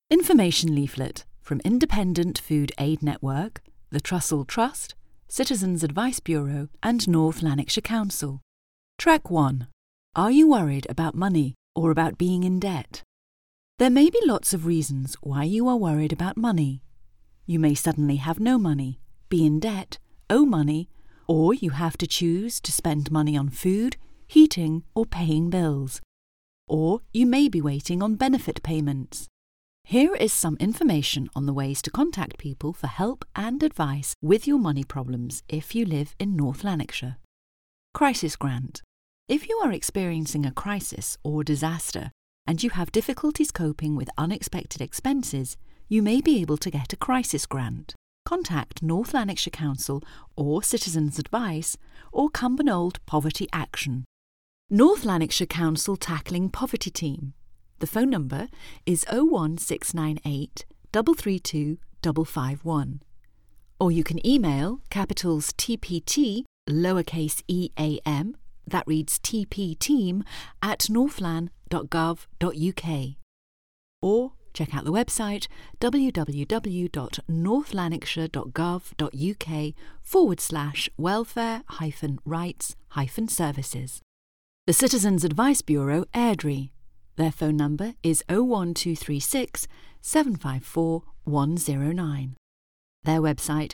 Information leaflet from Independent Food Aid Network, the Trussell Trust, Citizens Advice Bureau and North Lanarkshire Council. Track 1. Are you worried about money or about being in debt? There may be lots of reasons why you are worried about money. You may suddenly have no money, be in debt, owe money, or you have to choose to spend money on food, heating or paying bills. Or you may be waiting on benefit payments. Here is some information on the ways to contact people for help and advice with your money problems if you live in North Lanarkshire. Crisis Grant. If you are experiencing a crisis or disaster and you have difficulties coping with unexpected expenses, you may be able to get a crisis grant. Contact North Lanarkshire Council or Citizens Advice or Cumbernauld Poverty Action. North Lanarkshire Council Tackling Poverty Team. The phone number is 01698 332 551. Or you can email capitals TPT, lowercase eam, that reads tpteam, at northlan.gov.uk. Or check out the website www.northlanarkshire.gov.uk/welfare-rights-services. The Citizens Advice Bureau, Airdrie. Their phone number is 01236 754 109. Their website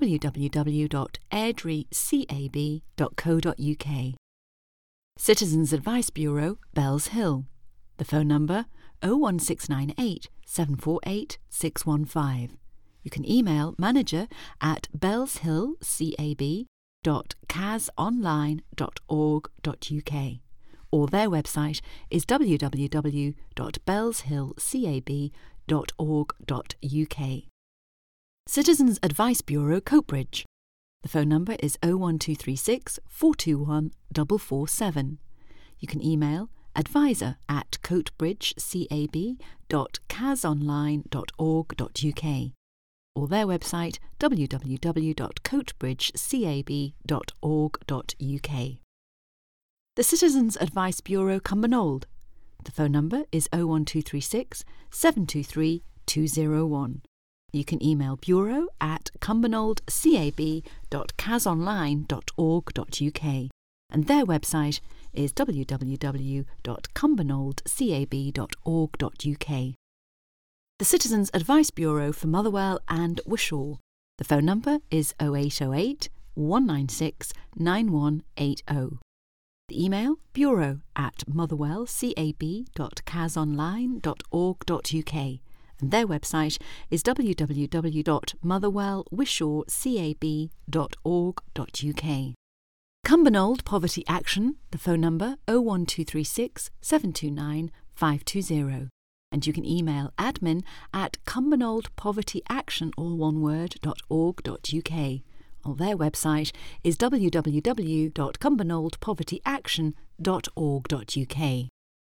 www.airdriecab.co.uk. Citizens Advice Bureau, Bells Hill. The phone number 01698 748 615. You can email manager at bellshillcab.casonline.org.uk. or their website is www.bellshillcab.org.uk. Citizens Advice Bureau, Coatbridge. The phone number is 01236 421 447. You can email advisor@coatbridgecab.casonline.org.uk or their website www.coatbridgecab.org.uk. The Citizens Advice Bureau, Cumbernauld. The phone number is 01236 723 201. You can email bureau@cumbernauld.casonline.org.uk and their website is www.cumbernauld.cab.org.uk. The Citizens Advice Bureau for Motherwell and Wishaw. The phone number is 0808 196 9180. The email bureau@motherwellcab.casonline.org.uk and their website is www.motherwellwishawcab.org.uk. Cumbernauld Poverty Action. The phone number 01236 729 520. And you can email admin@cumbernauld.povertyaction.org.uk. or their website is www.cumbernauld.povertyaction.org.uk.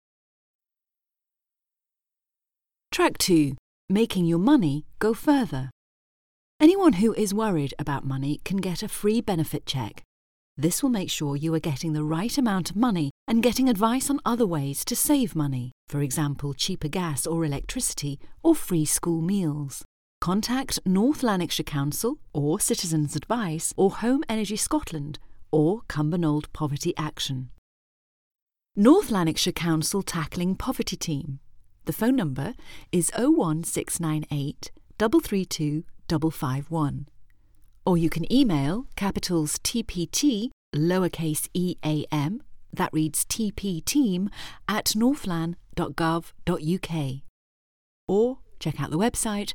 Track 2. Making your money go further. Anyone who is worried about money can get a free benefit check. This will make sure you are getting the right amount of money and getting advice on other ways to save money, for example cheaper gas or electricity or free school meals. Contact North Lanarkshire Council or Citizens Advice or Home Energy Scotland or Cumbernauld Poverty Action. North Lanarkshire Council Tackling Poverty Team. The phone number is 01698 332 551. Or you can email capitals TPT, lowercase eam, that reads tpteam, at northlan.gov.uk. Or check out the website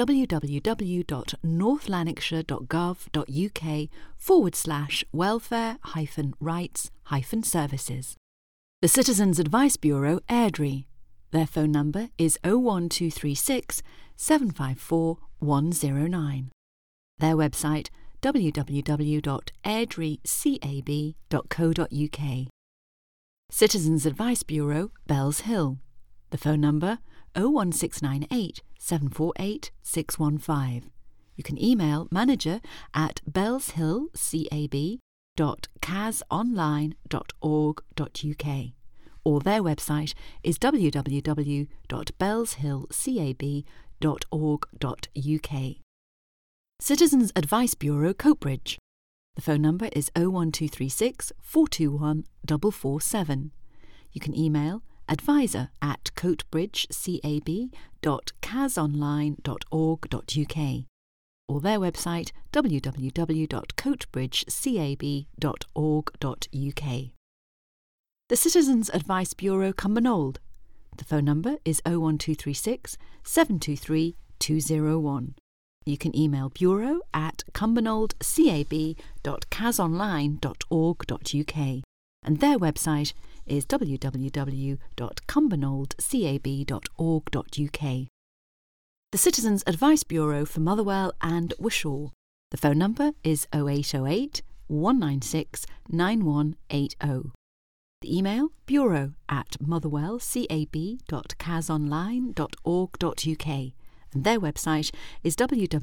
www.northlanarkshire.gov.uk/welfare-rights-services. The Citizens Advice Bureau, Airdrie. Their phone number is 01236 754 109. Their website www.airdriecab.co.uk. Citizens Advice Bureau, Bells Hill. The phone number 01698 748 615. You can email manager at bellshillcab.casonline.org.uk or their website is www.bellshillcab.org.uk. Citizens Advice Bureau, Coatbridge. The phone number is 01236 421 447. You can email advisor@coatbridgecab.casonline.org.uk or their website www.coatbridgecab.org.uk. The Citizens Advice Bureau, Cumbernauld. The phone number is 01236 723 201. You can email bureau@cumbernauld.cab.casonline.org.uk and their website is www.cumbernauldscab.org.uk. The Citizens Advice Bureau for Motherwell and Wishaw. The phone number is 0808 196 9180. The email bureau@motherwellcab.casonline.org.uk and their website is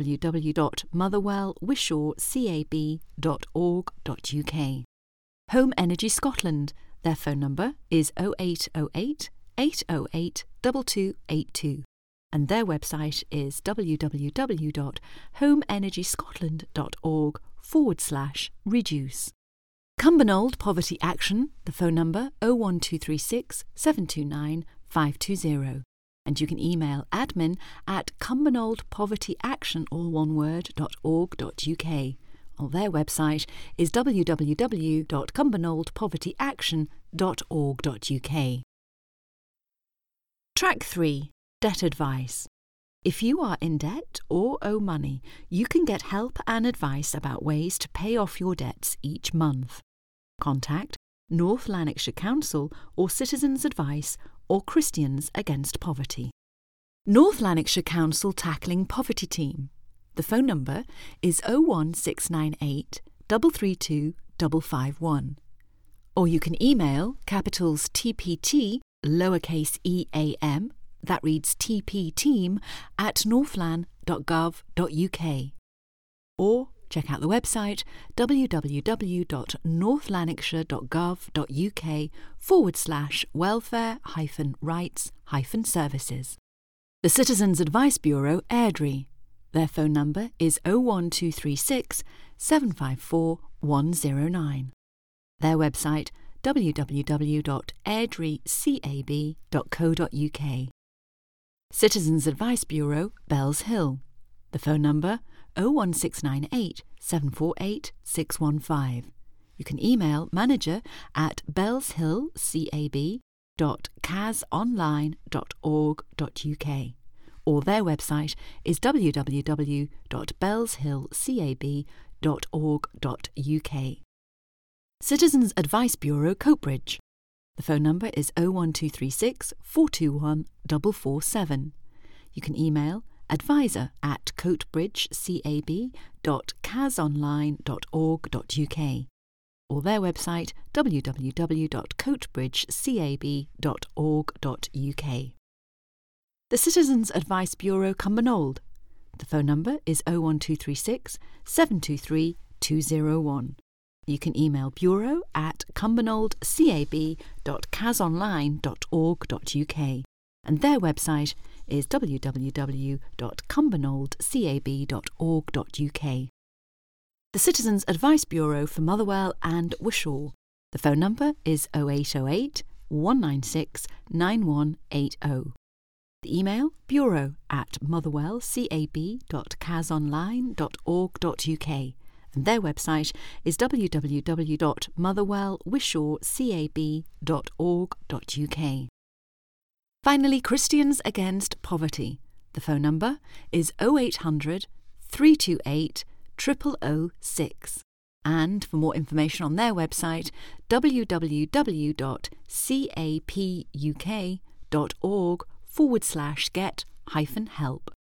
www.motherwellwishawcab.org.uk. Home Energy Scotland. Their phone number is 0808 808 2282 and their website is www.homeenergyscotland.org/reduce. Cumbernauld Poverty Action. The phone number 01236 729 520. And you can email admin@cumbernauld-povertyaction.org.uk. Or their website is www.cumbernauld-povertyaction.org.uk. Track 3. Debt Advice. If you are in debt or owe money, you can get help and advice about ways to pay off your debts each month. Contact North Lanarkshire Council or Citizens Advice or Christians Against Poverty. North Lanarkshire Council Tackling Poverty Team. The phone number is 01698 332 551. Or you can email capitals TPT, lowercase eam, that reads tpteam, @northlan.gov.uk. Or check out the website www.northlanarkshire.gov.uk/welfare-rights-services. The Citizens Advice Bureau, Airdrie. Their phone number is 01236 754 109. Their website www.airdriecab.co.uk. Citizens Advice Bureau, Bells Hill. The phone number 01698 748 615. You can email manager@bellshillcab.casonline.org.uk or their website is www.bellshillcab.org.uk. Citizens Advice Bureau, Coatbridge. The phone number is 01236 421 447. You can email advisor@coatbridgecab.casonline.org.uk or their website www.coatbridgecab.org.uk. The Citizens Advice Bureau, Cumbernauld. The phone number is 01236 723 201. You can email bureau@cumbernauldscab.casonline.org.uk and their website is www.cumbernauldscab.org.uk. The Citizens Advice Bureau for Motherwell and Wishaw. The phone number is 0808 196 9180. The email bureau@motherwellcab.casonline.org.uk and their website is www.motherwellwishawcab.org.uk. Finally, Christians Against Poverty. The phone number is 0800 328 0006. And for more information on their website, www.capuk.org/get-help.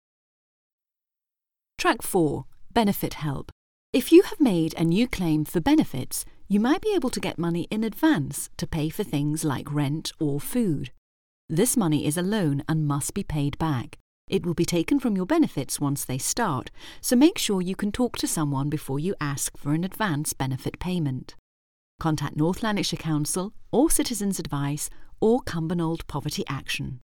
Track 4. Benefit Help. If you have made a new claim for benefits, you might be able to get money in advance to pay for things like rent or food. This money is a loan and must be paid back. It will be taken from your benefits once they start, so make sure you can talk to someone before you ask for an advance benefit payment. Contact North Lanarkshire Council or Citizens Advice or Cumbernauld Poverty Action.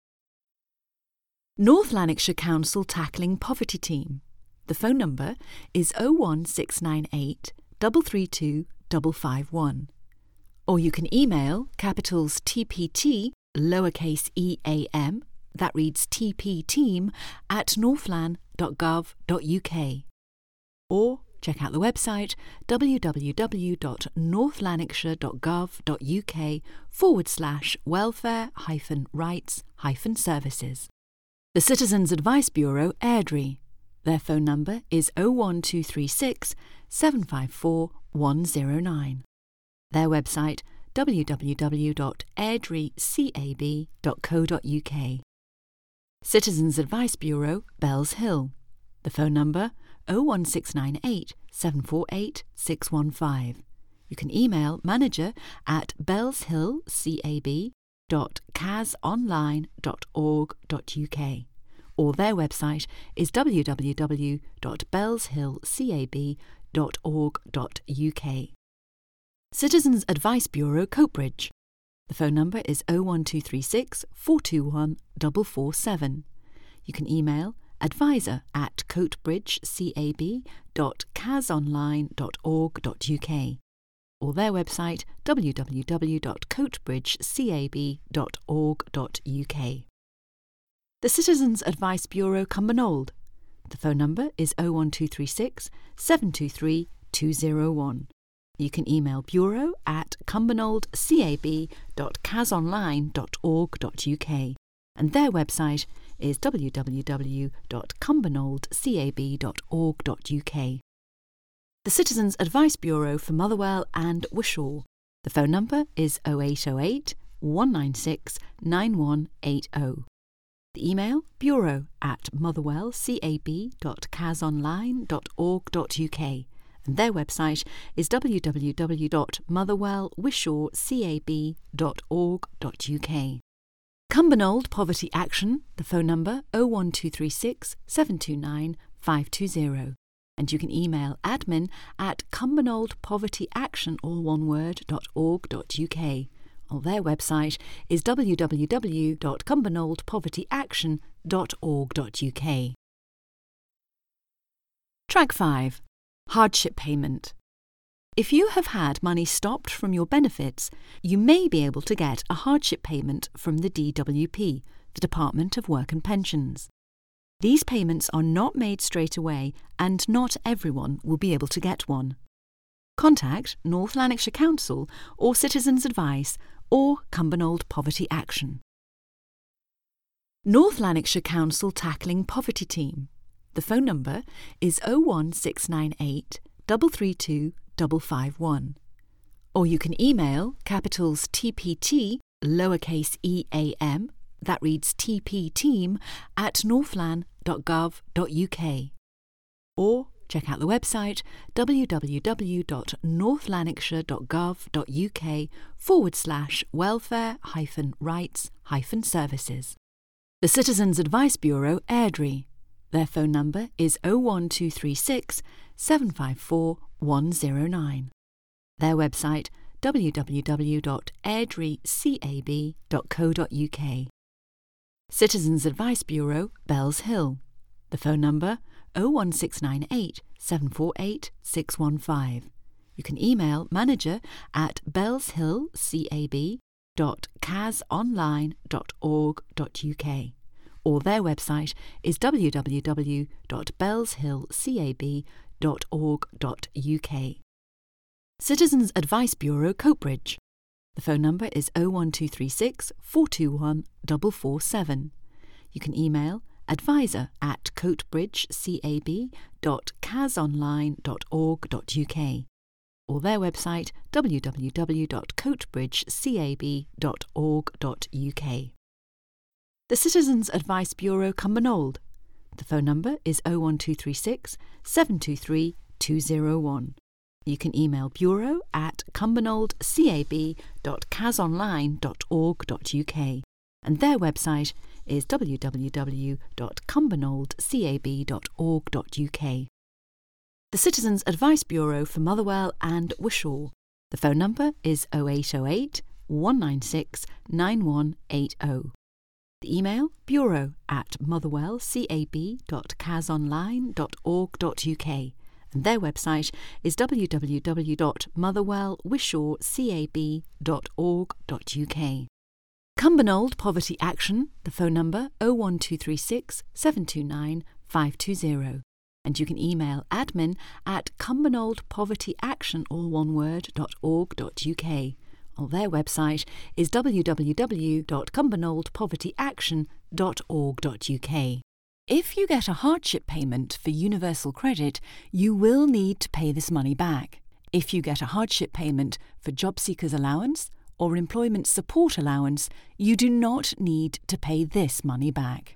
North Lanarkshire Council Tackling Poverty Team. The phone number is 01698 332 551. Or you can email capitals TPT, lowercase eam, that reads tpteam, at northlan.gov.uk. Or check out the website www.northlanarkshire.gov.uk/welfare-rights-services. The Citizens Advice Bureau, Airdrie. Their phone number is 01236 754 109. Their website www.airdriecab.co.uk. Citizens Advice Bureau, Bells Hill. The phone number 01698 748 615. You can email manager at bellshillcab.casonline.org.uk, or their website is www.bellshillcab.org.uk. Citizens Advice Bureau, Coatbridge. The phone number is 01236 421 447. You can email advisor@coatbridgecab.casonline.org.uk, or their website www.coatbridgecab.org.uk. The Citizens Advice Bureau, Cumbernauld. The phone number is 01236 723 201. You can email bureau@cumbernauld.casonline.org.uk, and their website is www.cumbernauld.cab.org.uk. The Citizens Advice Bureau for Motherwell and Wishaw. The phone number is 0808 196 9180. The email bureau@motherwellcab.casonline.org.uk, and their website is www.motherwellwishawcab.org.uk. Cumbernauld Poverty Action. The phone number 01236 729 520, and you can email admin@cumbernauld-povertyaction.org.uk. Or their website is www.cumbernauld-povertyaction.org.uk. Track 5. Hardship Payment. If you have had money stopped from your benefits, you may be able to get a hardship payment from the DWP, the Department of Work and Pensions. These payments are not made straight away, and not everyone will be able to get one. Contact North Lanarkshire Council or Citizens Advice or Cumbernauld Poverty Action. North Lanarkshire Council Tackling Poverty Team. The phone number is 01698 332 551. Or you can email capitals TPT, lowercase eam, that reads tpteam, at northlan.gov.uk. Or check out the website www.northlanarkshire.gov.uk/welfare-rights-services. The Citizens Advice Bureau, Airdrie. Their phone number is 01236 754 109. Their website www.airdriecab.co.uk. Citizens Advice Bureau, Bells Hill. The phone number 01698 748 615. You can email manager at bellshillcab.casonline.org.uk, or their website is www.bellshillcab.org.uk. Citizens Advice Bureau, Coatbridge. The phone number is 01236 421 447. You can email advisor@coatbridgecab.casonline.org.uk, or their website www.coatbridgecab.org.uk. The Citizens Advice Bureau, Cumbernauld. The phone number is 01236 723 201. You can email bureau@cumbernauld-cab.casonline.org.uk, and their website is www.cumbernauld-cab.org.uk. The Citizens Advice Bureau for Motherwell and Wishaw. The phone number is 0808 196 9180. The email bureau@motherwellcab.casonline.org.uk, and their website is www.motherwellwishawcab.org.uk. Cumbernauld Poverty Action, the phone number 01236 729 520, and you can email admin@cumbernauld-povertyaction.org.uk. or their website is www.cumbernauld-povertyaction.org.uk. If you get a hardship payment for Universal Credit, you will need to pay this money back. If you get a hardship payment for Job Seekers Allowance or Employment Support Allowance, you do not need to pay this money back.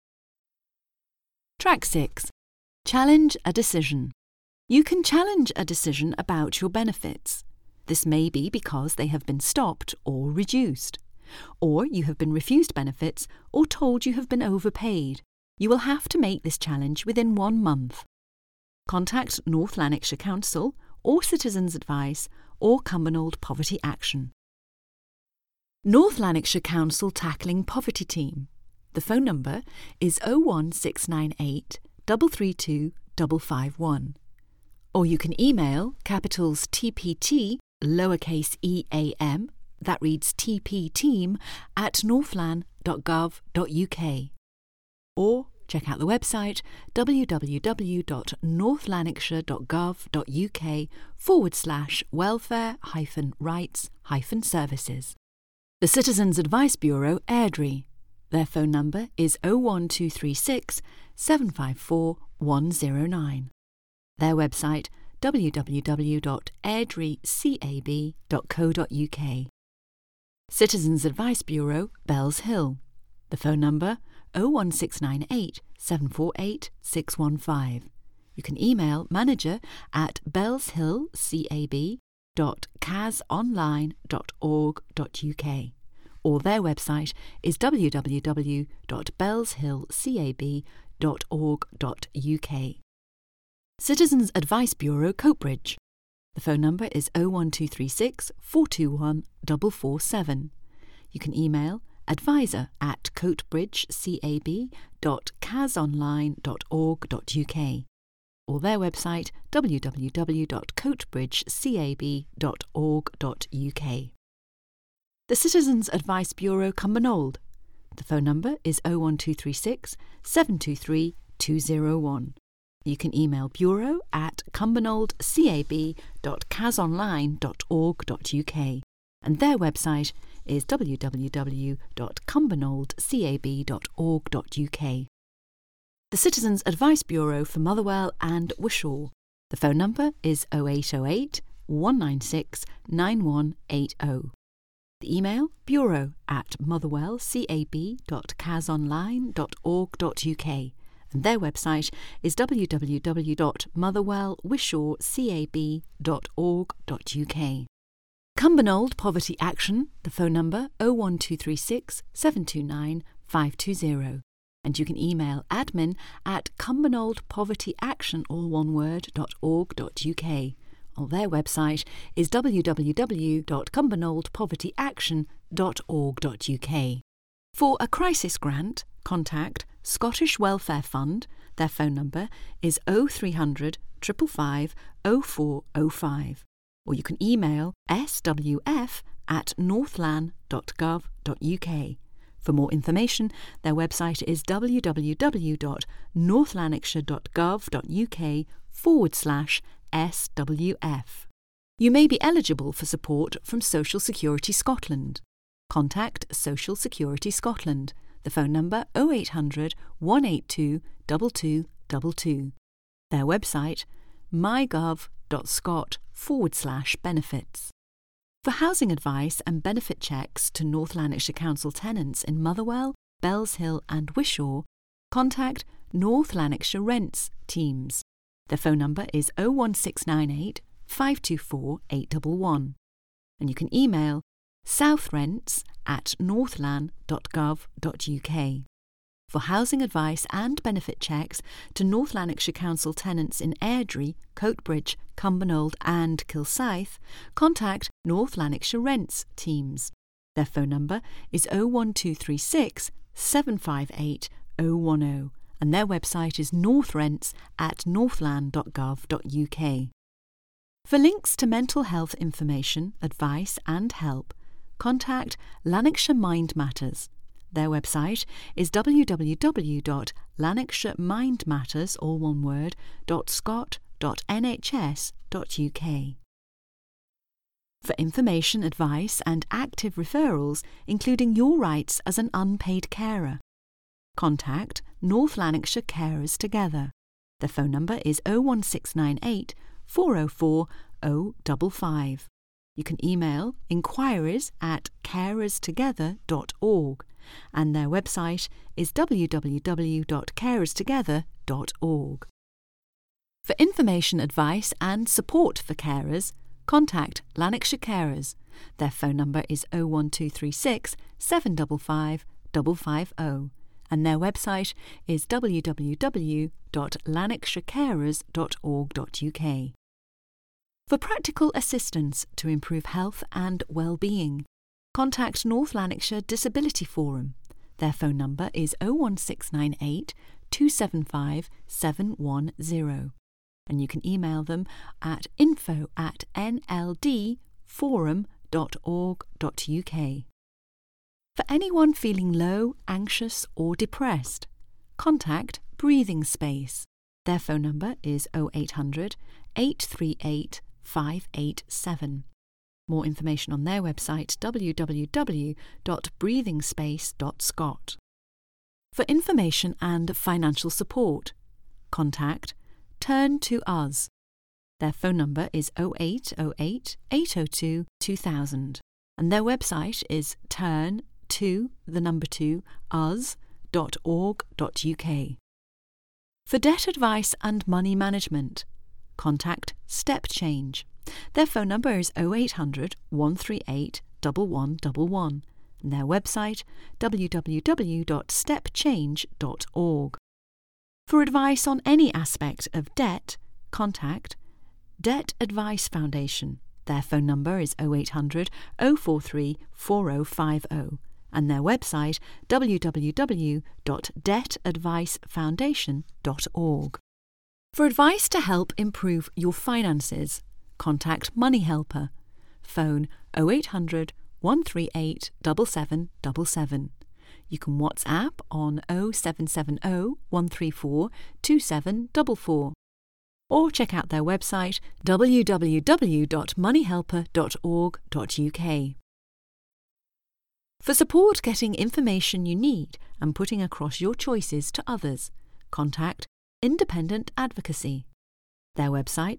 Track 6. Challenge a decision. You can challenge a decision about your benefits. This may be because they have been stopped or reduced, or you have been refused benefits or told you have been overpaid. You will have to make this challenge within 1 month. Contact North Lanarkshire Council or Citizens Advice or Cumbernauld Poverty Action. North Lanarkshire Council Tackling Poverty Team. The phone number is 01698 332 551. Or you can email capitals TPT lowercase eam, that reads tpteam, @northlan.gov.uk. Or check out the website www.northlanarkshire.gov.uk/welfare-rights-services. The Citizens Advice Bureau, Airdrie. Their phone number is 01236 754 109. Their website www.airdriecab.co.uk. Citizens Advice Bureau, Bells Hill. The phone number 01698 748 615. You can email manager@bellshillcab.casonline.org.uk, or their website is www.bellshillcab.org.uk. Citizens Advice Bureau, Coatbridge. The phone number is 01236 421 447. You can email advisor@coatbridgecab.casonline.org.uk, or their website www.coatbridgecab.org.uk. The Citizens Advice Bureau, Cumbernauld. The phone number is 01236 723 201. You can email bureau@cumbernauld-cab.casonline.org.uk, and their website is www.cumbernauld-cab.org.uk. The Citizens Advice Bureau for Motherwell and Wishaw. The phone number is 0808 196 9180. The email bureau@motherwellcab.casonline.org.uk, and their website is www.motherwellwishawcab.org.uk. Cumbernauld Poverty Action, the phone number 01236 729 520, and you can email admin@cumbernauld-povertyaction.org.uk, or their website is www.cumbernauld-povertyaction.org.uk. For a crisis grant, contact Scottish Welfare Fund. Their phone number is 0300 555 0405, or you can email swf@northlan.gov.uk. For more information, their website is www.northlanarkshire.gov.uk/SWF. You may be eligible for support from Social Security Scotland. Contact Social Security Scotland. The phone number 0800 182 2222. Their website mygov.scot/benefits. For housing advice and benefit checks to North Lanarkshire Council tenants in Motherwell, Bells Hill and Wishaw, contact North Lanarkshire Rents Teams. Their phone number is 01698 524 811, and you can email southrents@northlan.gov.uk. For housing advice and benefit checks to North Lanarkshire Council tenants in Airdrie, Coatbridge, Cumbernauld and Kilsyth, contact North Lanarkshire Rents teams. Their phone number is 01236 758 010 and their website is northrents@northland.gov.uk. For links to mental health information, advice and help, contact Lanarkshire Mind Matters. Their website is www.lanarkshiремindmatters.scot.nhs.uk. For information, advice and active referrals, including your rights as an unpaid carer, contact North Lanarkshire Carers Together. Their phone number is 01698 404 055. You can email inquiries@carerstogether.org and their website is www.carerstogether.org. For information, advice and support for carers, contact Lanarkshire Carers. Their phone number is 01236 755 550 and their website is www.lanarkshirecarers.org.uk. For practical assistance to improve health and well-being, contact North Lanarkshire Disability Forum. Their phone number is 01698 275 710 and you can email them at info@nldforum.org.uk. For anyone feeling low, anxious or depressed, contact Breathing Space. Their phone number is 0800 838 587. More information on their website www.breathingspace.scot. For information and financial support, contact Turn to Us. Their phone number is 0808 802 2000 and their website is turn2us.org.uk. For debt advice and money management, contact Step Change. Their phone number is 0800 138 1111 and their website www.stepchange.org. For advice on any aspect of debt, contact Debt Advice Foundation. Their phone number is 0800 043 4050 and their website www.debtadvicefoundation.org. For advice to help improve your finances, contact Money Helper. Phone 0800 138 7777. You can WhatsApp on 0770 134 2744 or check out their website www.moneyhelper.org.uk. For support getting information you need and putting across your choices to others, contact Independent Advocacy. Their website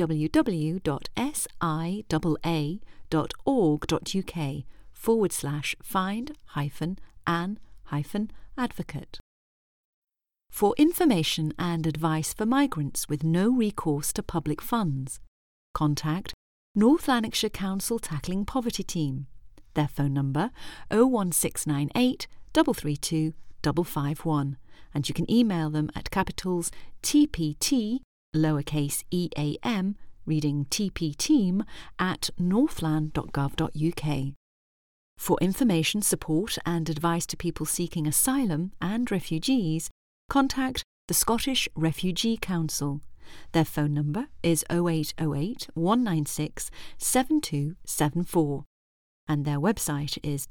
www.siaa.org.uk/find-an-advocate. For information and advice for migrants with no recourse to public funds, contact North Lanarkshire Council Tackling Poverty Team. Their phone number 01698 332 551 and you can email them at capitals TPT lowercase EAM reading TPTeam at northland.gov.uk. For information, support and advice to people seeking asylum and refugees, contact the Scottish Refugee Council. Their phone number is 0808 196 7274 and their website is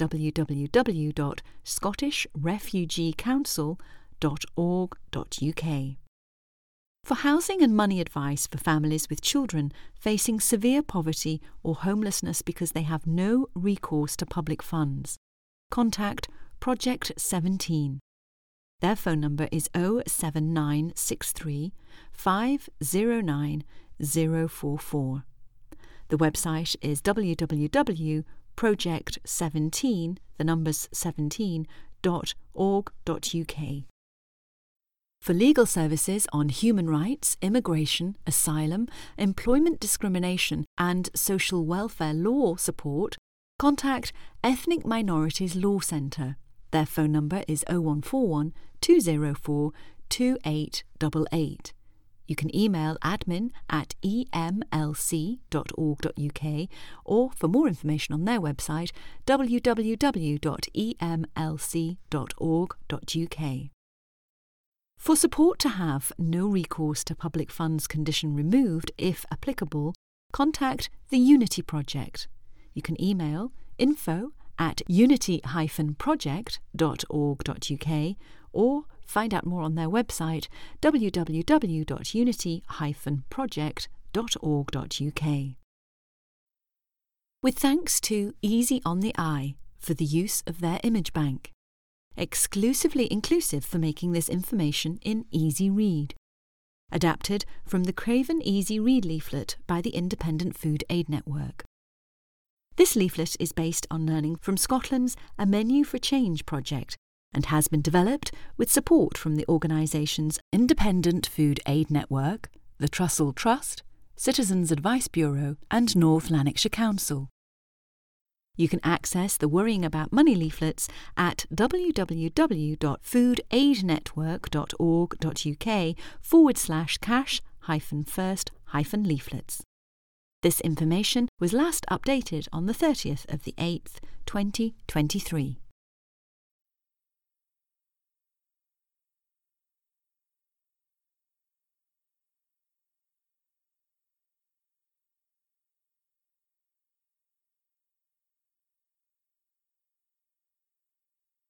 www.scottishrefugeecouncil.org.uk. For housing and money advice for families with children facing severe poverty or homelessness because they have no recourse to public funds, contact Project 17. Their phone number is 07963 509 044. The website is www.project17, For legal services on human rights, immigration, asylum, employment discrimination and social welfare law support, contact Ethnic Minorities Law Centre. Their phone number is 0141 204 2888. You can email admin@emlc.org.uk, or for more information on their website, www.emlc.org.uk. For support to have no recourse to public funds condition removed, if applicable, contact the Unity Project. You can email info@unity-project.org.uk, or find out more on their website, www.unity-project.org.uk. With thanks to Easy on the Eye for the use of their image bank. Exclusively inclusive for making this information in Easy Read. Adapted from the Craven Easy Read leaflet by the Independent Food Aid Network. This leaflet is based on learning from Scotland's A Menu for Change project and has been developed with support from the organisations Independent Food Aid Network, the Trussell Trust, Citizens Advice Bureau and North Lanarkshire Council. You can access the Worrying About Money leaflets at www.foodaidnetwork.org.uk/cash-first-leaflets. This information was last updated on the 30th of the 8th, 2023.